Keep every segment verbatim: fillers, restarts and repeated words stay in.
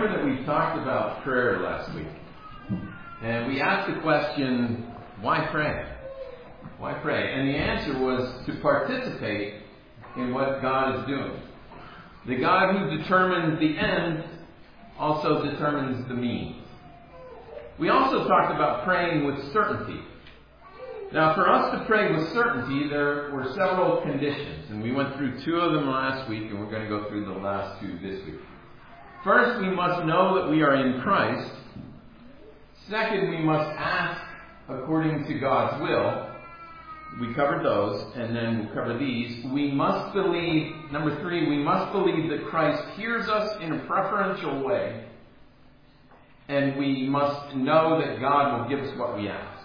remember that we talked about prayer last week. And we asked the question, why pray? Why pray? And the answer was to participate in what God is doing. The God who determines the end also determines the means. We also talked about praying with certainty. Now, for us to pray with certainty, there were several conditions. And we went through two of them last week, and we're going to go through the last two this week. First, we must know that we are in Christ. Second, we must ask according to God's will. We covered those, and then we'll cover these. We must believe, number three, we must believe that Christ hears us in a preferential way. And we must know that God will give us what we ask.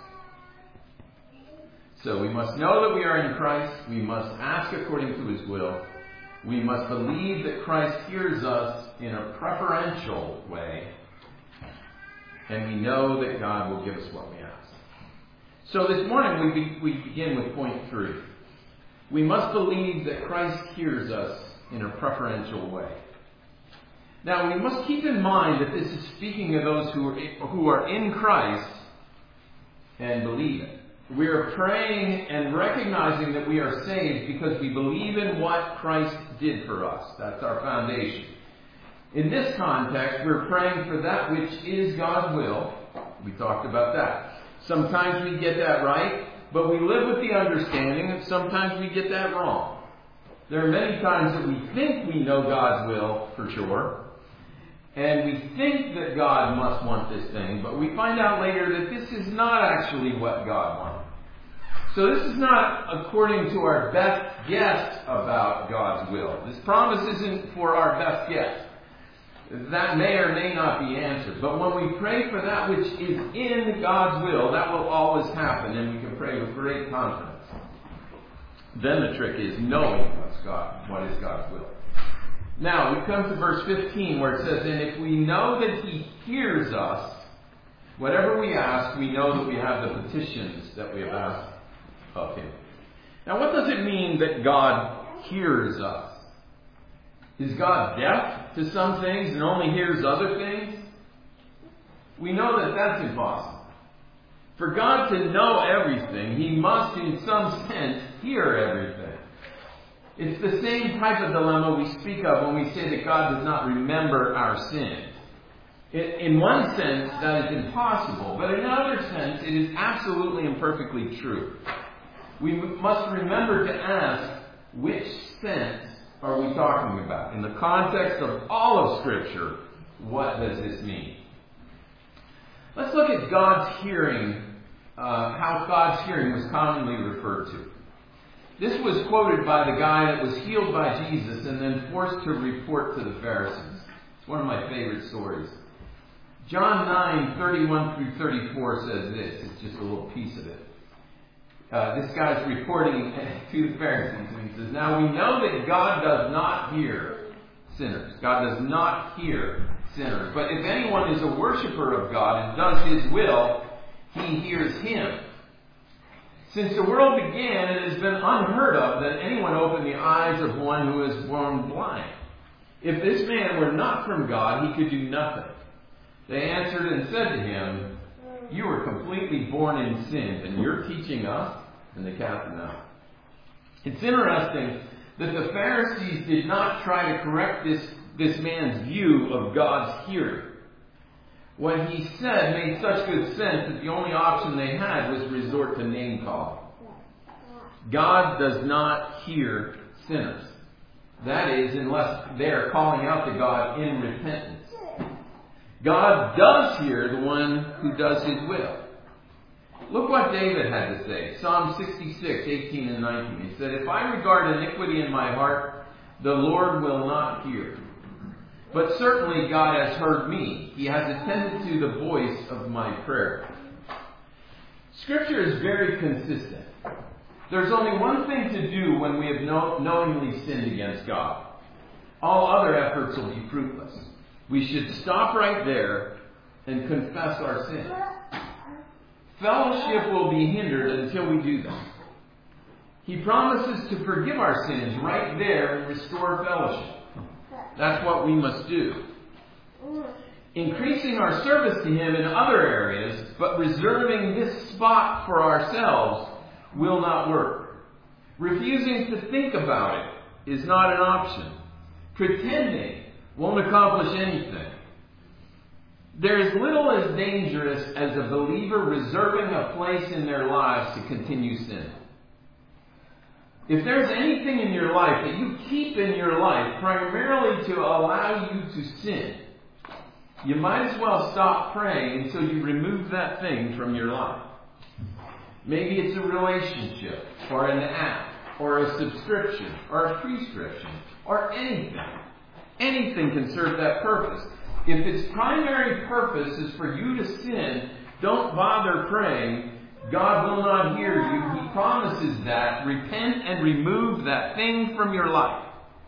So we must know that we are in Christ. We must ask according to His will. We must believe that Christ hears us in a preferential way. And we know that God will give us what we ask. So this morning we, be, we begin with point three. We must believe that Christ hears us in a preferential way. Now we must keep in mind that this is speaking of those who are, who are in Christ and believe it. We are praying and recognizing that we are saved because we believe in what Christ did for us. That's our foundation. In this context, we're praying for that which is God's will. We talked about that. Sometimes we get that right, but we live with the understanding that sometimes we get that wrong. There are many times that we think we know God's will for sure, and we think that God must want this thing, but we find out later that this is not actually what God wants. So this is not according to our best guess about God's will. This promise isn't for our best guess. That may or may not be answered. But when we pray for that which is in God's will, that will always happen, and we can pray with great confidence. Then the trick is knowing what's God, what is God's will. Now, we come to verse fifteen where it says, and if we know that He hears us, whatever we ask, we know that we have the petitions that we have asked of Him. Now, what does it mean that God hears us? Is God deaf to some things and only hears other things? We know that that's impossible. For God to know everything, He must in some sense hear everything. It's the same type of dilemma we speak of when we say that God does not remember our sins. In one sense, that is impossible, but in another sense, it is absolutely and perfectly true. We must remember to ask, which sense are we talking about? In the context of all of Scripture, what does this mean? Let's look at God's hearing, uh, how God's hearing was commonly referred to. This was quoted by the guy that was healed by Jesus and then forced to report to the Pharisees. It's one of my favorite stories. John nine, thirty-one through thirty-four says this. It's just a little piece of it. Uh, this guy's reporting to the Pharisees, and he says, now we know that God does not hear sinners. God does not hear sinners. But if anyone is a worshiper of God and does His will, He hears him. Since the world began, it has been unheard of that anyone opened the eyes of one who is born blind. If this man were not from God, he could do nothing. They answered and said to him, you were completely born in sin, and you're teaching us? And they cast him out. It's interesting that the Pharisees did not try to correct this, this man's view of God's hearing. What he said made such good sense that the only option they had was resort to name calling. God does not hear sinners. That is, unless they are calling out to God in repentance. God does hear the one who does His will. Look what David had to say. Psalm sixty-six, eighteen and nineteen. He said, if I regard iniquity in my heart, the Lord will not hear. But certainly God has heard me. He has attended to the voice of my prayer. Scripture is very consistent. There's only one thing to do when we have knowingly sinned against God. All other efforts will be fruitless. We should stop right there and confess our sin. Fellowship will be hindered until we do that. He promises to forgive our sins right there and restore fellowship. That's what we must do. Increasing our service to Him in other areas, but reserving this spot for ourselves will not work. Refusing to think about it is not an option. Pretending won't accomplish anything. There is little as dangerous as a believer reserving a place in their lives to continue sin. If there's anything in your life that you keep in your life primarily to allow you to sin, you might as well stop praying until you remove that thing from your life. Maybe it's a relationship, or an app, or a subscription, or a prescription, or anything. Anything can serve that purpose. If its primary purpose is for you to sin, don't bother praying. God will not hear you. He promises that. Repent and remove that thing from your life.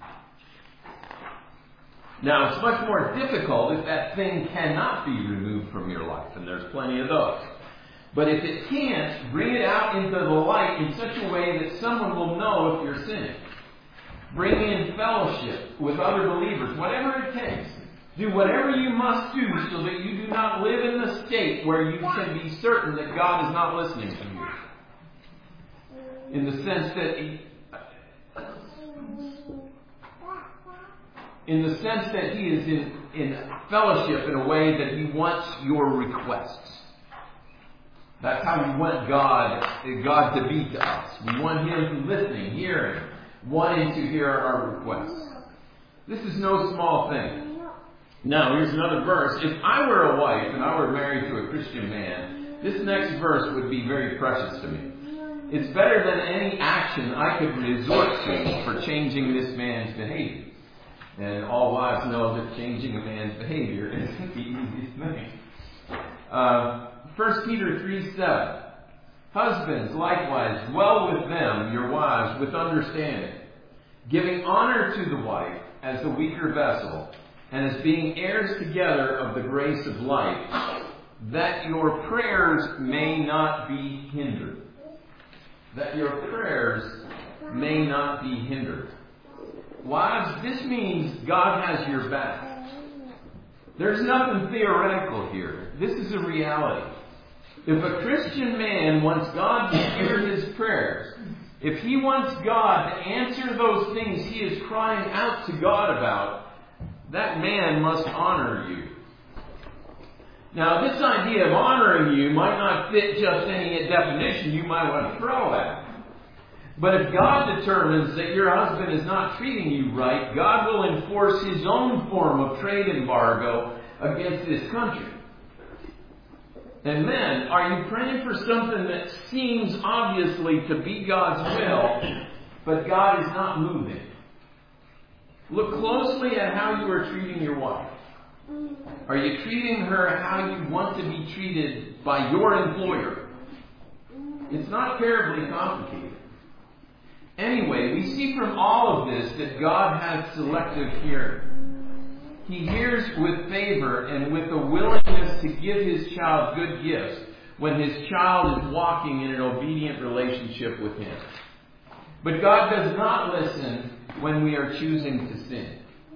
Now, it's much more difficult if that thing cannot be removed from your life, and there's plenty of those. But if it can't, bring it out into the light in such a way that someone will know if you're sinning. Bring in fellowship with other believers, whatever it takes. Do whatever you must do so that you do not live in the state where you can be certain that God is not listening to you. In the sense that He, in the sense that He is in, in fellowship in a way that He wants your requests. That's how we want God, God to be to us. We want Him listening, hearing, wanting to hear our requests. This is no small thing. Now, here's another verse. If I were a wife and I were married to a Christian man, this next verse would be very precious to me. It's better than any action I could resort to for changing this man's behavior. And all wives know that changing a man's behavior isn't the easiest thing. Uh, First Peter three seven. Husbands, likewise, dwell with them, your wives, with understanding, giving honor to the wife as the weaker vessel, and as being heirs together of the grace of life, that your prayers may not be hindered. That your prayers may not be hindered. Wives, this means God has your back. There's nothing theoretical here. This is a reality. If a Christian man wants God to hear his prayers, if he wants God to answer those things he is crying out to God about, that man must honor you. Now, this idea of honoring you might not fit just any definition you might want to throw at him. But if God determines that your husband is not treating you right, God will enforce His own form of trade embargo against this country. And men, are you praying for something that seems obviously to be God's will, but God is not moving? Look closely at how you are treating your wife. Are you treating her how you want to be treated by your employer? It's not terribly complicated. Anyway, we see from all of this that God has selective hearing. He hears with favor and with a willingness to give His child good gifts when His child is walking in an obedient relationship with Him. But God does not listen when we are choosing to sin.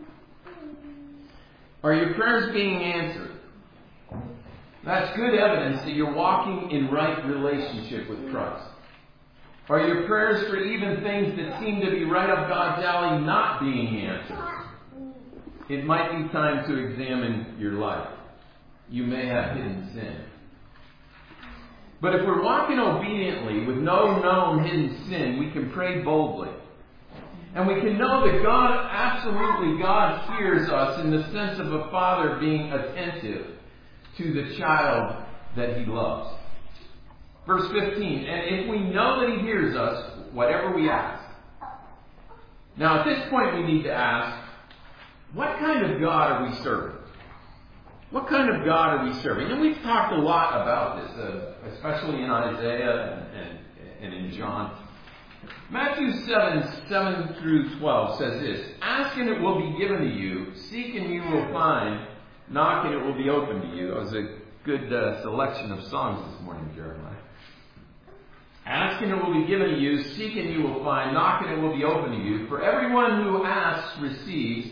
Are your prayers being answered? That's good evidence that you're walking in right relationship with Christ. Are your prayers for even things that seem to be right up God's alley not being answered? It might be time to examine your life. You may have hidden sin. But if we're walking obediently with no known hidden sin, we can pray boldly. And we can know that God, absolutely God hears us in the sense of a father being attentive to the child that He loves. Verse fifteen, and if we know that He hears us, whatever we ask. Now at this point we need to ask, what kind of God are we serving? What kind of God are we serving? And we've talked a lot about this, uh, especially in Isaiah and, and, and in John. Matthew seven, seven through twelve says this, ask and it will be given to you, seek and you will find, knock and it will be opened to you. That was a good uh, selection of songs this morning, Jeremiah. Ask and it will be given to you, seek and you will find, knock and it will be opened to you. For everyone who asks receives,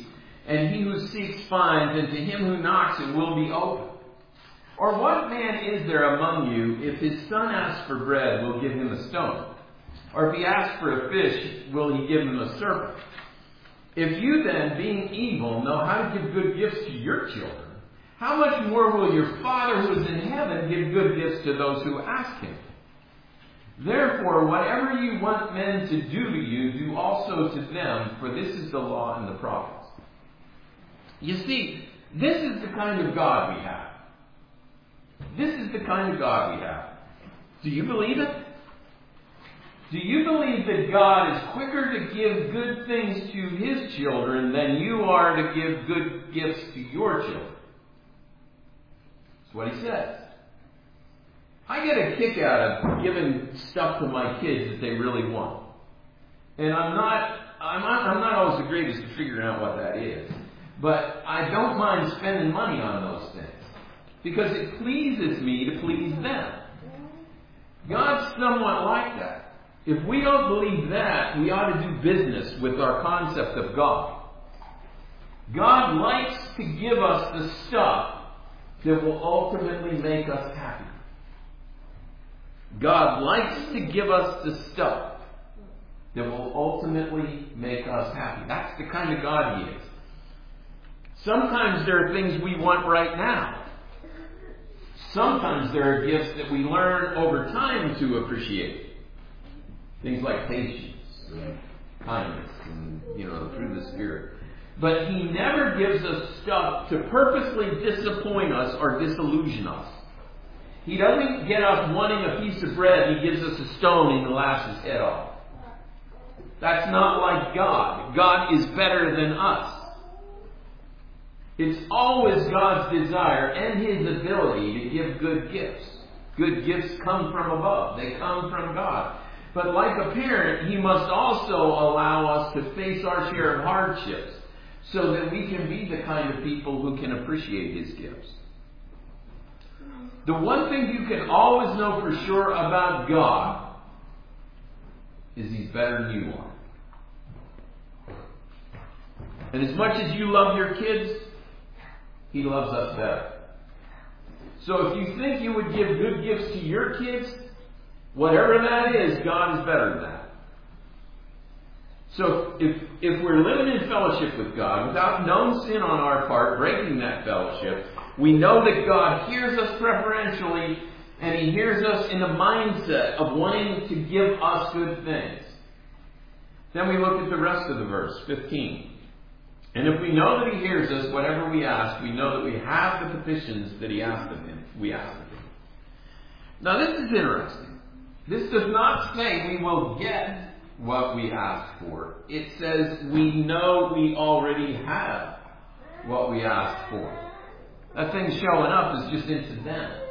and he who seeks finds, and to him who knocks it will be opened. Or what man is there among you, if his son asks for bread, will give him a stone? Or if he asks for a fish, will he give him a serpent? If you then, being evil, know how to give good gifts to your children, how much more will your Father who is in heaven give good gifts to those who ask him? Therefore, whatever you want men to do to you, do also to them, for this is the law and the prophets. You see, this is the kind of God we have. This is the kind of God we have. Do you believe it? Do you believe that God is quicker to give good things to his children than you are to give good gifts to your children? That's what he says. I get a kick out of giving stuff to my kids that they really want. And I'm not, I'm not, I'm not always the greatest at figuring out what that is. But I don't mind spending money on those things. Because it pleases me to please them. God's somewhat like that. If we don't believe that, we ought to do business with our concept of God. God likes to give us the stuff that will ultimately make us happy. God likes to give us the stuff that will ultimately make us happy. That's the kind of God he is. Sometimes there are things we want right now. Sometimes there are gifts that we learn over time to appreciate. Things like patience and kindness and, you know, the fruit of the Spirit. But he never gives us stuff to purposely disappoint us or disillusion us. He doesn't get us wanting a piece of bread. He gives us a stone and he laughs his head off. That's not like God. God is better than us. It's always God's desire and his ability to give good gifts. Good gifts come from above. They come from God. But like a parent, he must also allow us to face our share of hardships so that we can be the kind of people who can appreciate his gifts. The one thing you can always know for sure about God is he's better than you are. And as much as you love your kids, he loves us better. So if you think you would give good gifts to your kids, whatever that is, God is better than that. So if if we're living in fellowship with God without known sin on our part, breaking that fellowship, we know that God hears us preferentially, and he hears us in the mindset of wanting to give us good things. Then we look at the rest of the verse, fifteen. And if we know that he hears us, whatever we ask, we know that we have the petitions that he asked of him. We ask of him. Now this is interesting. This does not say we will get what we ask for. It says we know we already have what we asked for. That thing showing up is just incidental.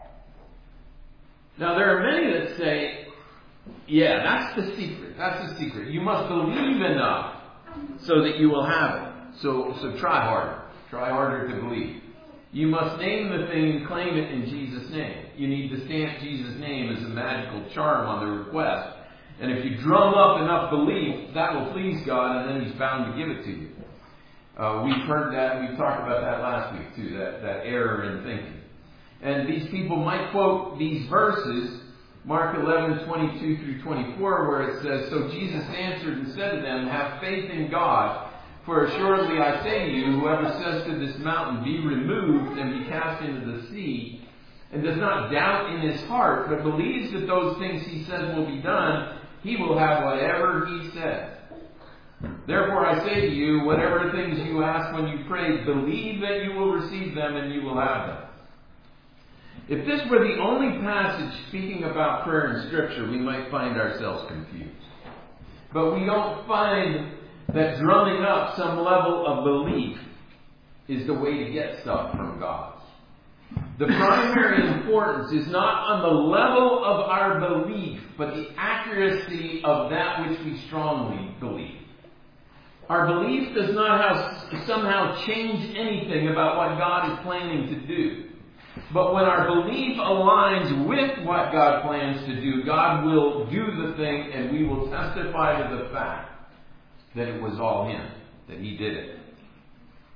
Now there are many that say, yeah, that's the secret. That's the secret. You must believe enough so that you will have it. So, so try harder. Try harder to believe. You must name the thing and claim it in Jesus' name. You need to stamp Jesus' name as a magical charm on the request. And if you drum up enough belief, that will please God, and then he's bound to give it to you. Uh, we've heard that, we talked about that last week too, that, that error in thinking. And these people might quote these verses, Mark eleven, twenty-two through twenty-four, where it says, So Jesus answered and said to them, Have faith in God. For assuredly I say to you, whoever says to this mountain, Be removed and be cast into the sea, and does not doubt in his heart, but believes that those things he says will be done, he will have whatever he says. Therefore I say to you, whatever things you ask when you pray, believe that you will receive them and you will have them. If this were the only passage speaking about prayer in Scripture, we might find ourselves confused. But we don't find that drumming up some level of belief is the way to get stuff from God. The primary importance is not on the level of our belief, but the accuracy of that which we strongly believe. Our belief does not have, somehow change anything about what God is planning to do. But when our belief aligns with what God plans to do, God will do the thing, and we will testify to the fact that it was all him, that he did it.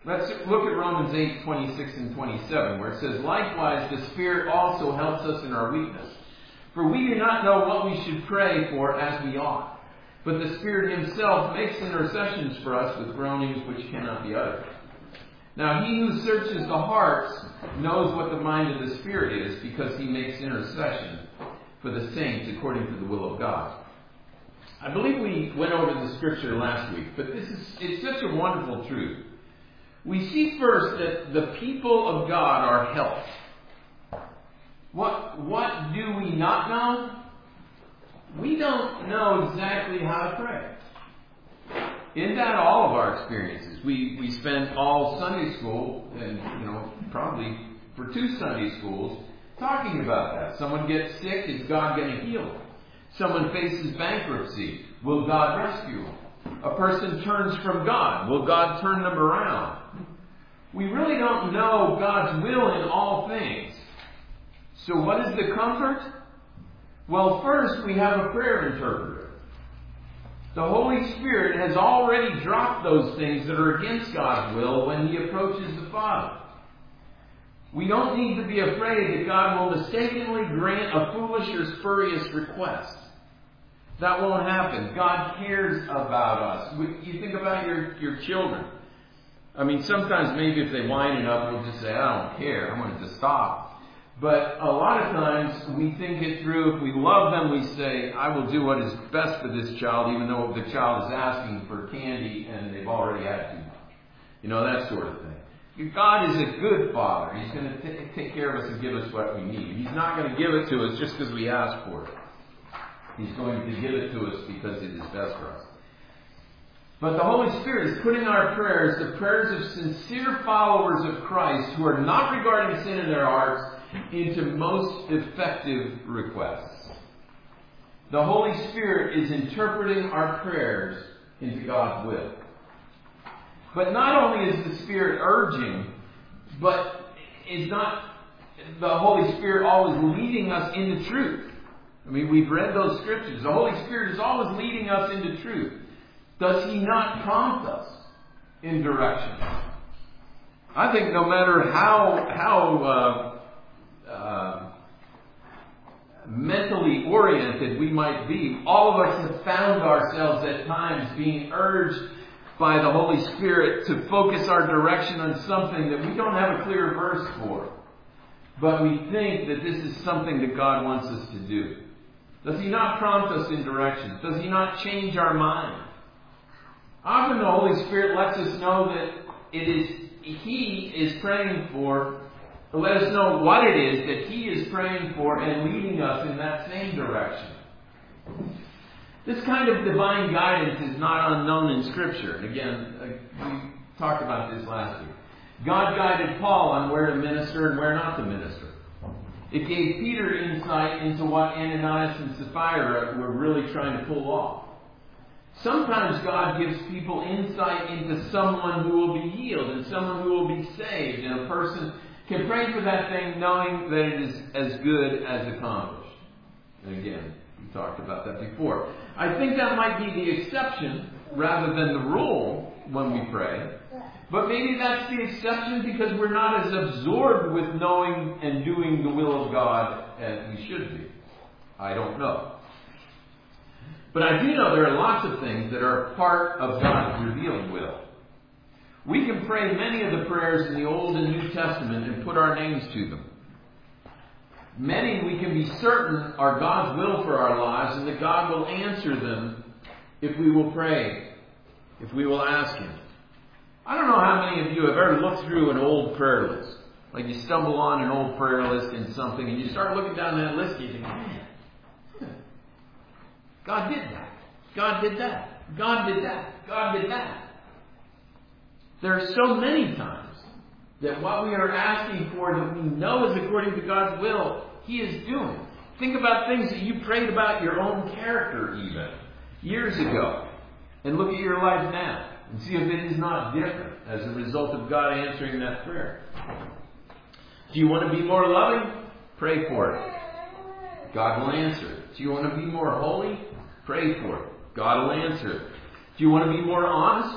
Let's look at Romans eight, twenty-six and twenty-seven, where it says, "Likewise, the Spirit also helps us in our weakness. For we do not know what we should pray for as we ought. But the Spirit Himself makes intercessions for us with groanings which cannot be uttered. Now He who searches the hearts knows what the mind of the Spirit is, because He makes intercession for the saints according to the will of God." I believe we went over the scripture last week, but this is it's such a wonderful truth. We see first that the people of God are helped. What, what do we not know? We don't know exactly how to pray. Isn't that all of our experiences? We we spend all Sunday school, and you know, probably for two Sunday schools, talking about that. Someone gets sick, is God going to heal them? Someone faces bankruptcy, will God rescue them? A person turns from God, will God turn them around? We really don't know God's will in all things. So what is the comfort? Well, first we have a prayer interpreter. The Holy Spirit has already dropped those things that are against God's will when He approaches the Father. We don't need to be afraid that God will mistakenly grant a foolish or spurious request. That won't happen. God cares about us. You think about your, your children. I mean, sometimes maybe if they whine enough, we'll just say, "I don't care. I want it to stop." But a lot of times we think it through. If we love them, we say, "I will do what is best for this child," even though the child is asking for candy and they've already had too much. You know, that sort of thing. God is a good Father. He's going to t- take care of us and give us what we need. He's not going to give it to us just because we ask for it. He's going to give it to us because it is best for us. But the Holy Spirit is putting our prayers, the prayers of sincere followers of Christ who are not regarding sin in their hearts, into most effective requests. The Holy Spirit is interpreting our prayers into God's will. But not only is the Spirit urging, but is not the Holy Spirit always leading us into truth? I mean, we've read those scriptures. The Holy Spirit is always leading us into truth. Does He not prompt us in direction? I think no matter how how uh, uh, mentally oriented we might be, all of us have found ourselves at times being urged by the Holy Spirit to focus our direction on something that we don't have a clear verse for. But we think that this is something that God wants us to do. Does He not prompt us in directions? Does He not change our mind? Often the Holy Spirit lets us know that it is He is praying for, let us know what it is that He is praying for and leading us in that same direction. This kind of divine guidance is not unknown in Scripture. And again, we talked about this last week. God guided Paul on where to minister and where not to minister. It gave Peter insight into what Ananias and Sapphira were really trying to pull off. Sometimes God gives people insight into someone who will be healed and someone who will be saved. And a person can pray for that thing knowing that it is as good as accomplished. And again, we talked about that before. I think that might be the exception rather than the rule when we pray. But maybe that's the exception because we're not as absorbed with knowing and doing the will of God as we should be. I don't know. But I do know there are lots of things that are part of God's revealed will. We can pray many of the prayers in the Old and New Testament and put our names to them. Many we can be certain are God's will for our lives and that God will answer them if we will pray, if we will ask Him. I don't know how many of you have ever looked through an old prayer list. Like you stumble on an old prayer list in something and you start looking down that list and you think, man, God did that. God did that. God did that. God did that. There are so many times that what we are asking for that we know is according to God's will, He is doing. Think about things that you prayed about your own character even years ago. And look at your life now. And see if it is not different as a result of God answering that prayer. Do you want to be more loving? Pray for it. God will answer it. Do you want to be more holy? Pray for it. God will answer it. Do you want to be more honest?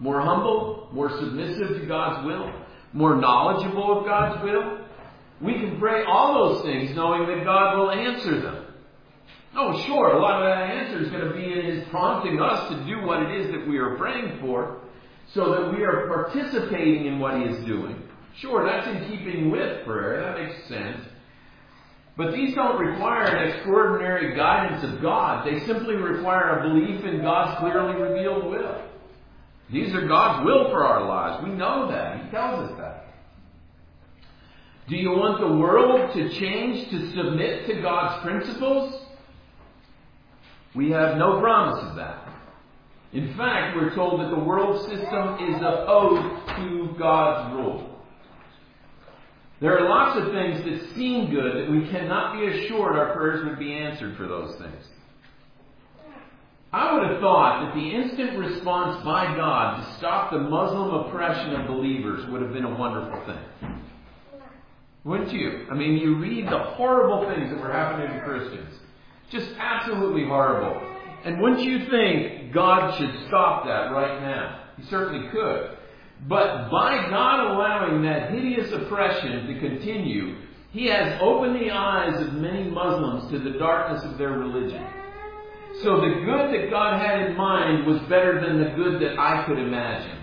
more humble, more submissive to God's will, more knowledgeable of God's will. We can pray all those things knowing that God will answer them. Oh, sure, a lot of that answer is going to be in His prompting us to do what it is that we are praying for, so that we are participating in what He is doing. Sure, that's in keeping with prayer. That makes sense. But these don't require an extraordinary guidance of God. They simply require a belief in God's clearly revealed will. These are God's will for our lives. We know that. He tells us that. Do you want the world to change to submit to God's principles? We have no promise of that. In fact, we're told that the world system is opposed to God's rule. There are lots of things that seem good that we cannot be assured our prayers would be answered for those things. I would have thought that the instant response by God to stop the Muslim oppression of believers would have been a wonderful thing. Wouldn't you? I mean, you read the horrible things that were happening to Christians. Just absolutely horrible. And wouldn't you think God should stop that right now? He certainly could. But by God allowing that hideous oppression to continue, He has opened the eyes of many Muslims to the darkness of their religion. So the good that God had in mind was better than the good that I could imagine.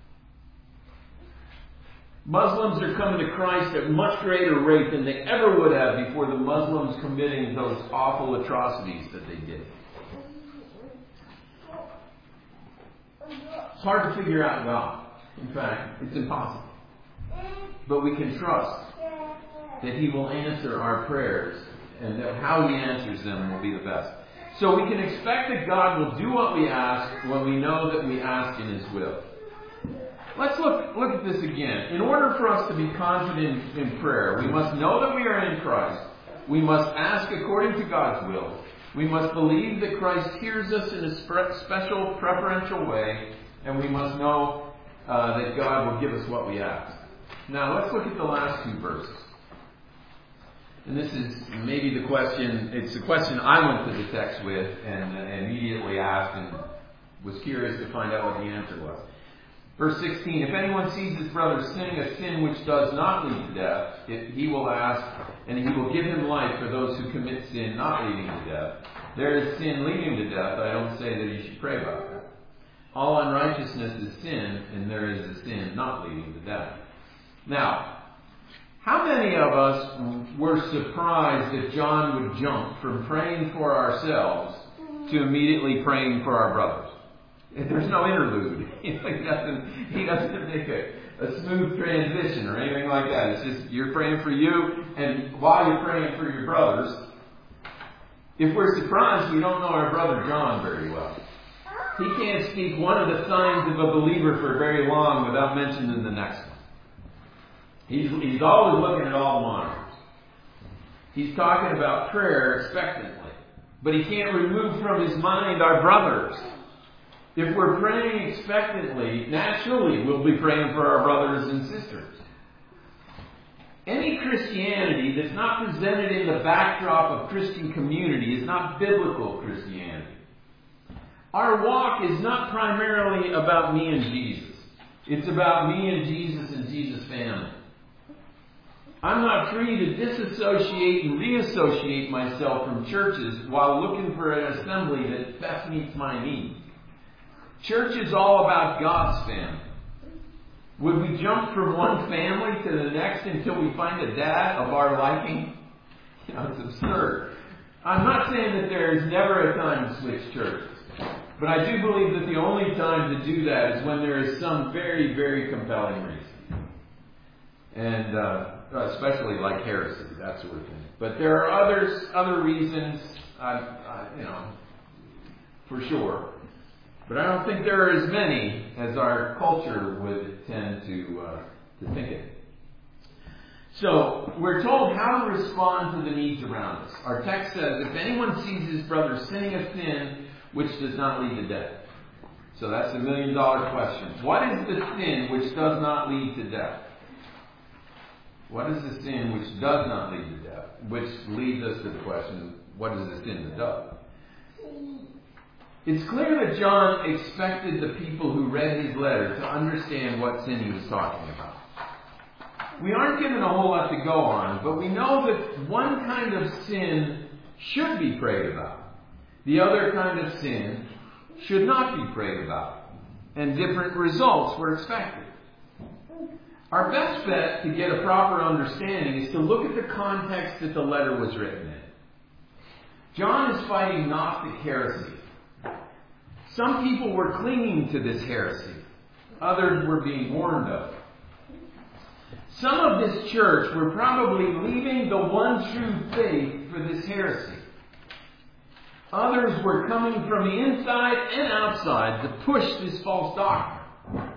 Muslims are coming to Christ at much greater rate than they ever would have before the Muslims committing those awful atrocities that they did. It's hard to figure out God. In fact, it's impossible. But we can trust that He will answer our prayers, and that how He answers them will be the best. So we can expect that God will do what we ask when we know that we ask in His will. Let's look, look at this again. In order for us to be confident in prayer, we must know that we are in Christ. We must ask according to God's will. We must believe that Christ hears us in a special, preferential way. And we must know uh, that God will give us what we ask. Now, let's look at the last two verses. And this is maybe the question, it's the question I went to the text with and uh, immediately asked and was curious to find out what the answer was. Verse sixteen, if anyone sees his brother sinning a sin which does not lead to death, it, he will ask, and He will give him life for those who commit sin not leading to death. There is sin leading to death. I don't say that you should pray about that. All unrighteousness is sin, and there is a sin not leading to death. Now, how many of us were surprised that John would jump from praying for ourselves to immediately praying for our brothers? There's no interlude. He doesn't, he doesn't make a, a smooth transition or anything like that. It's just you're praying for you, and while you're praying for your brothers, if we're surprised, we don't know our brother John very well. He can't speak one of the signs of a believer for very long without mentioning the next one. He's, he's always looking at all the monitors. He's talking about prayer expectantly. But he can't remove from his mind our brothers. If we're praying expectantly, naturally we'll be praying for our brothers and sisters. Any Christianity that's not presented in the backdrop of Christian community is not biblical Christianity. Our walk is not primarily about me and Jesus. It's about me and Jesus and Jesus' family. I'm not free to disassociate and reassociate myself from churches while looking for an assembly that best meets my needs. Church is all about God's family. Would we jump from one family to the next until we find a dad of our liking? You know, it's absurd. I'm not saying that there is never a time to switch churches. But I do believe that the only time to do that is when there is some very, very compelling reason. And uh, especially like heresy, that sort of thing. But there are others, other reasons, uh, uh, you know, for sure. But I don't think there are as many as our culture would tend to uh, to think it. So, we're told how to respond to the needs around us. Our text says, if anyone sees his brother sinning a sin which does not lead to death. So that's the million dollar question. What is the sin which does not lead to death? What is the sin which does not lead to death? Which leads us to the question, what is the sin that does? It's clear that John expected the people who read his letter to understand what sin he was talking about. We aren't given a whole lot to go on, but we know that one kind of sin should be prayed about. The other kind of sin should not be prayed about. And different results were expected. Our best bet to get a proper understanding is to look at the context that the letter was written in. John is fighting Gnostic heresy. Some people were clinging to this heresy. Others were being warned of it. Some of this church were probably leaving the one true faith for this heresy. Others were coming from the inside and outside to push this false doctrine.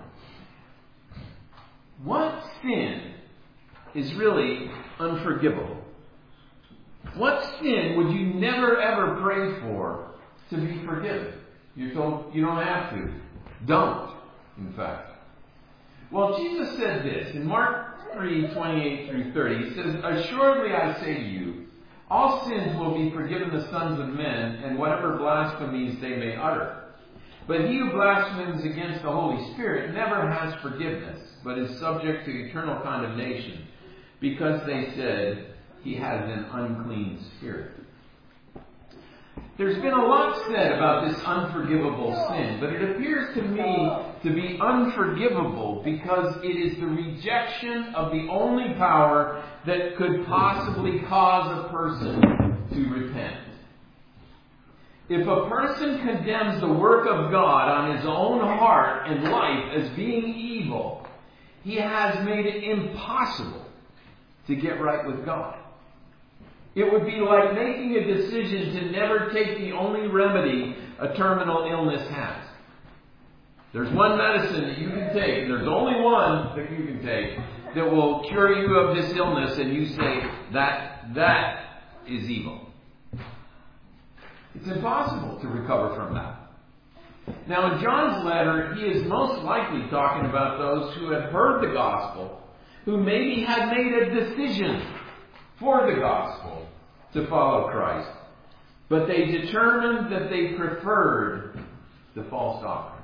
What sin is really unforgivable? What sin would you never ever pray for to be forgiven? You're told you don't have to. Don't, in fact. Well, Jesus said this in Mark three, twenty-eight through thirty. He says, "Assuredly I say to you, all sins will be forgiven the sons of men, and whatever blasphemies they may utter. But he who blasphemes against the Holy Spirit never has forgiveness, but is subject to eternal condemnation, because they said he has an unclean spirit." There's been a lot said about this unforgivable sin, but it appears to me to be unforgivable because it is the rejection of the only power that could possibly cause a person to repent. If a person condemns the work of God on his own heart and life as being evil, he has made it impossible to get right with God. It would be like making a decision to never take the only remedy a terminal illness has. There's one medicine that you can take, and there's only one that you can take that will cure you of this illness, and you say that that is evil. It's impossible to recover from that. Now, in John's letter, he is most likely talking about those who had heard the gospel, who maybe had made a decision for the gospel to follow Christ, but they determined that they preferred the false doctrine.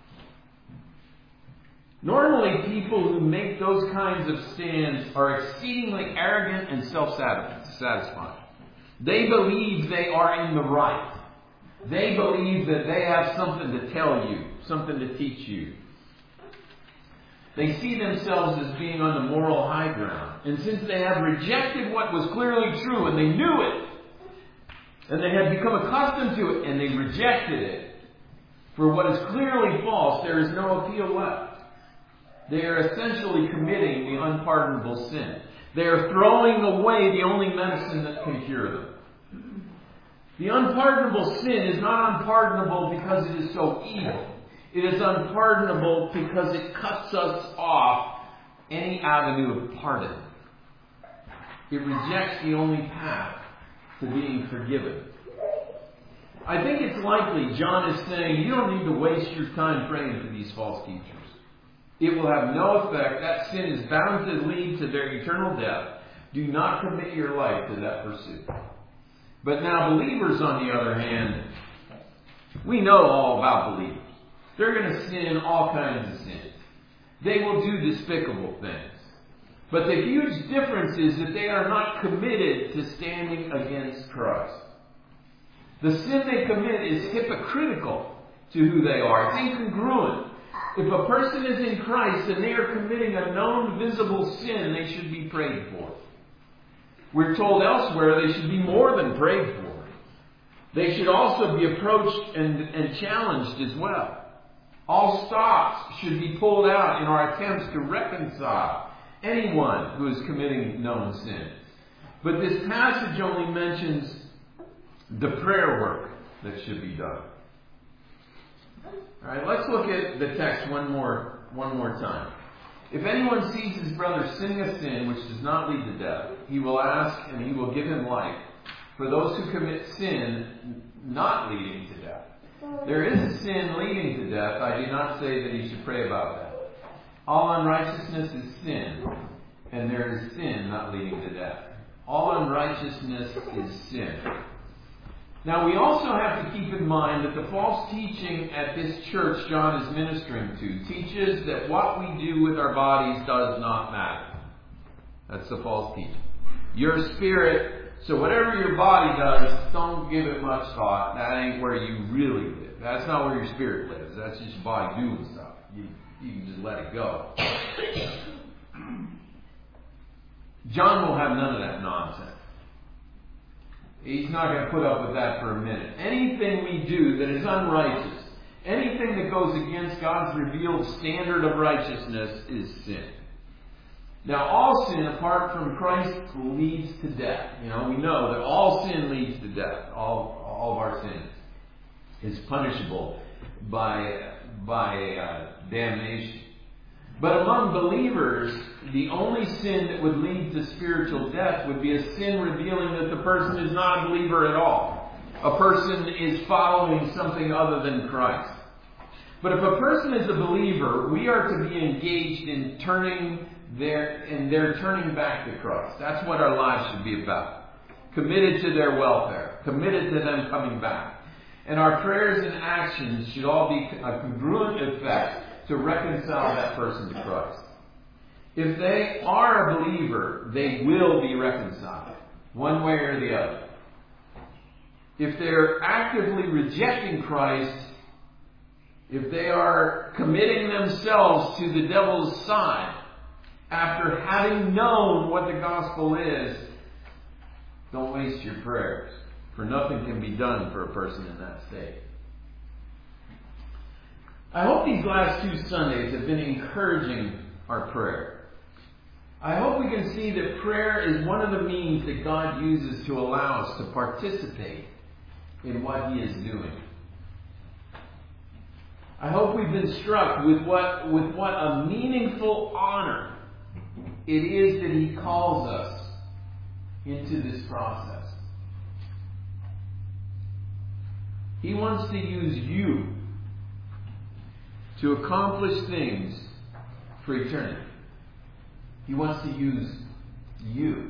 Normally, people who make those kinds of stands are exceedingly arrogant and self-satisfied. They believe they are in the right. They believe that they have something to tell you, something to teach you. They see themselves as being on the moral high ground. And since they have rejected what was clearly true, and they knew it, and they had become accustomed to it, and they rejected it for what is clearly false, there is no appeal left. They are essentially committing the unpardonable sin. They are throwing away the only medicine that can cure them. The unpardonable sin is not unpardonable because it is so evil. It is unpardonable because it cuts us off any avenue of pardon. It rejects the only path to being forgiven. I think it's likely John is saying you don't need to waste your time praying for these false teachers. It will have no effect. That sin is bound to lead to their eternal death. Do not commit your life to that pursuit. But now believers, on the other hand, we know all about believers. They're going to sin all kinds of sins. They will do despicable things. But the huge difference is that they are not committed to standing against Christ. The sin they commit is hypocritical to who they are. It's incongruent. If a person is in Christ and they are committing a known visible sin, they should be prayed for. We're told elsewhere they should be more than prayed for. They should also be approached and, and challenged as well. All stops should be pulled out in our attempts to reconcile anyone who is committing known sin. But this passage only mentions the prayer work that should be done. All right, let's look at the text one more, one more time. If anyone sees his brother sinning a sin which does not lead to death, he will ask and he will give him life. For those who commit sin not leading to death. There is a sin leading to death. I do not say that he should pray about that. All unrighteousness is sin, and there is sin not leading to death. All unrighteousness is sin. Now, we also have to keep in mind that the false teaching at this church John is ministering to teaches that what we do with our bodies does not matter. That's the false teaching. Your spirit, so whatever your body does, don't give it much thought. That ain't where you really live. That's not where your spirit lives. That's just your body doing stuff. You, you can just let it go. John will have none of that nonsense. He's not going to put up with that for a minute. Anything we do that is unrighteous, anything that goes against God's revealed standard of righteousness is sin. Now, all sin apart from Christ leads to death. You know, we know that all sin leads to death. All, all of our sin is punishable by, by uh, damnation. But among believers, the only sin that would lead to spiritual death would be a sin revealing that the person is not a believer at all. A person is following something other than Christ. But if a person is a believer, we are to be engaged in turning their, in their turning back to Christ. That's what our lives should be about. Committed to their welfare. Committed to them coming back. And our prayers and actions should all be a congruent effect to reconcile that person to Christ. If they are a believer, they will be reconciled, one way or the other. If they're actively rejecting Christ, if they are committing themselves to the devil's side, after having known what the gospel is, don't waste your prayers, for nothing can be done for a person in that state. I hope these last two Sundays have been encouraging our prayer. I hope we can see that prayer is one of the means that God uses to allow us to participate in what He is doing. I hope we've been struck with what, with what a meaningful honor it is that He calls us into this process. He wants to use you to accomplish things for eternity. He wants to use you.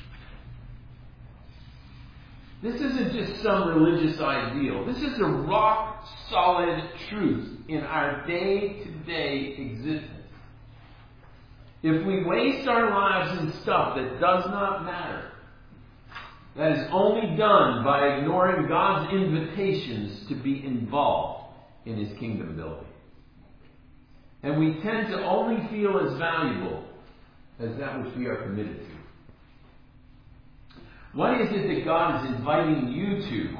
This isn't just some religious ideal. This is a rock-solid truth in our day-to-day existence. If we waste our lives in stuff that does not matter, that is only done by ignoring God's invitations to be involved in His kingdom building. And we tend to only feel as valuable as that which we are committed to. What is it that God is inviting you to?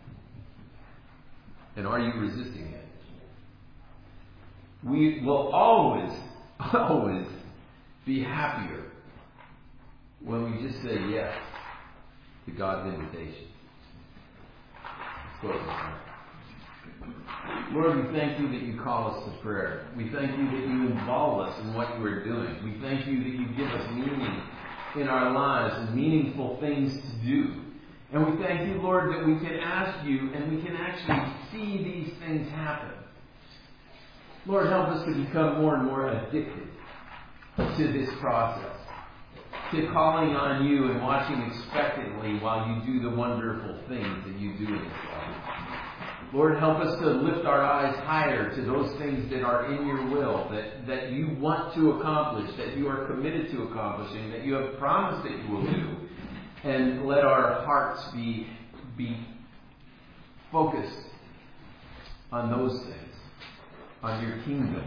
And are you resisting it? We will always, always be happier when we just say yes to God's invitation. Let's close this time. Lord, we thank You that You call us to prayer. We thank You that You involve us in what You are doing. We thank You that You give us meaning in our lives and meaningful things to do. And we thank You, Lord, that we can ask You and we can actually see these things happen. Lord, help us to become more and more addicted to this process, to calling on You and watching expectantly while You do the wonderful things that You do in this life. Lord, help us to lift our eyes higher to those things that are in Your will, that, that You want to accomplish, that You are committed to accomplishing, that You have promised that You will do. And let our hearts be, be focused on those things, on Your kingdom.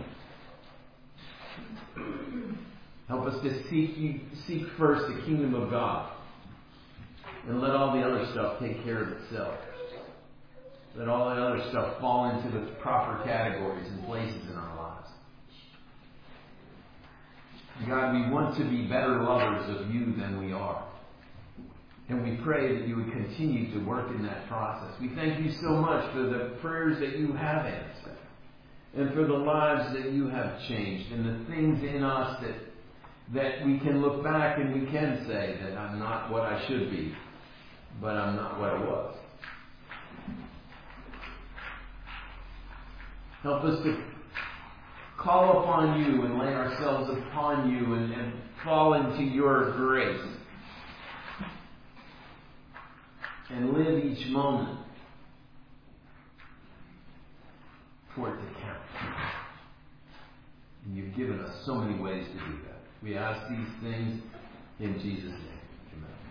Help us to seek you, seek first the kingdom of God, and let all the other stuff take care of itself. Let all the other stuff fall into the proper categories and places in our lives. God, we want to be better lovers of You than we are. And we pray that You would continue to work in that process. We thank You so much for the prayers that You have answered, and for the lives that You have changed, and the things in us that, that we can look back and we can say that I'm not what I should be, but I'm not what I was. Help us to call upon You and lay ourselves upon You and, and fall into Your grace. And live each moment for it to count. And you've given us so many ways to do that. We ask these things in Jesus' name. Amen.